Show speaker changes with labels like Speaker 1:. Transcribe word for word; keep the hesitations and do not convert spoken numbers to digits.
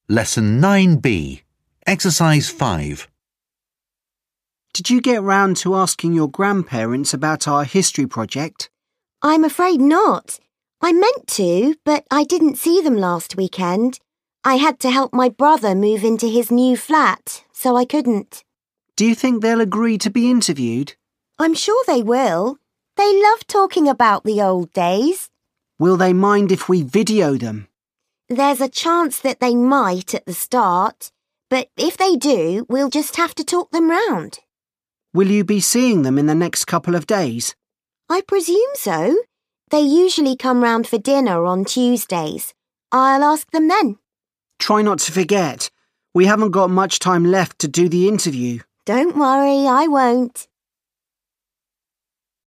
Speaker 1: Lesson nine B, Exercise five.
Speaker 2: Did you get round to asking your grandparents about our history project?
Speaker 3: I'm afraid not. I meant to, but I didn't see them last weekend. I had to help my brother move into his new flat, so I couldn't.
Speaker 2: Do you think they'll agree to be interviewed?
Speaker 3: I'm sure they will. They love talking about the old days.
Speaker 2: Will they mind if we video them?
Speaker 3: There's a chance that they might at the start, but if they do, we'll just have to talk them round.
Speaker 2: Will you be seeing them in the next couple of days?
Speaker 3: I presume so. They usually come round for dinner on Tuesdays. I'll ask them then.
Speaker 2: Try not to forget. We haven't got much time left to do the interview.
Speaker 3: Don't worry, I won't.